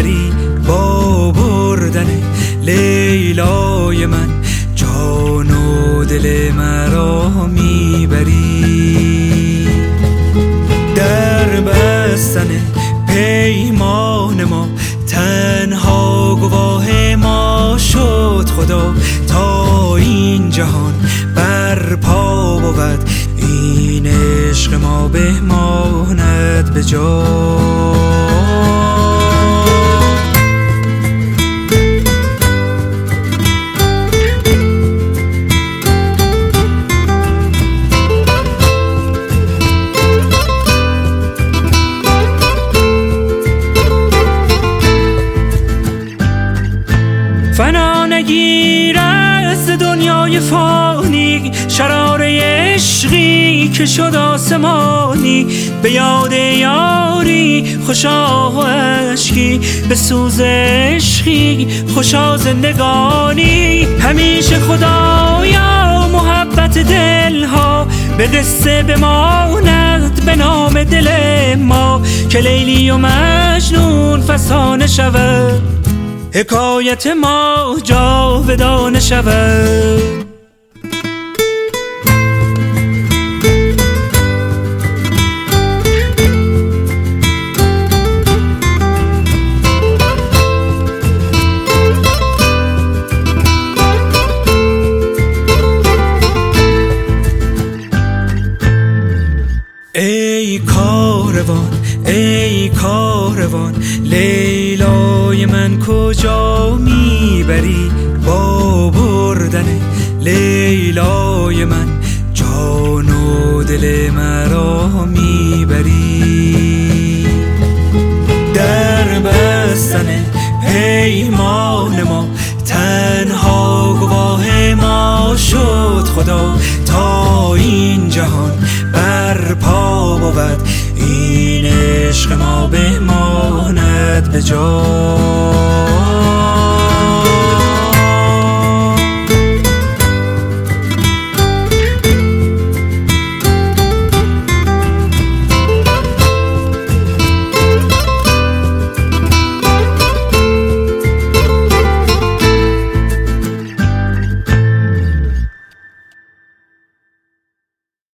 میبری با بردن لیلای من، جان و دل مرا میبری. در بستن پیمان ما تنها گواه ما شد خدا، تا این جهان برپا بود این عشق ما بماند به جا. فنا نگیرد ز دنیای فانی، شرار عشقی که شد آسمانی. به یاد یاری خوشا و عشقی، به سوز عشقی خوشا زندگانی. همیشه خدایا محبت دلها به قصه بماند به نام دل ما، که لیلی و مجنون فسانه شود، حکایت ما جاودانه شود. ای کاروان ای کاروان، لیلای من کجا میبری با بردن لیلای من، جان و دل مرا میبری. در بستن پیمان ما تنها گواه ما شد خدا، تا این جهان برپا بود این عشق ما بماند به جا.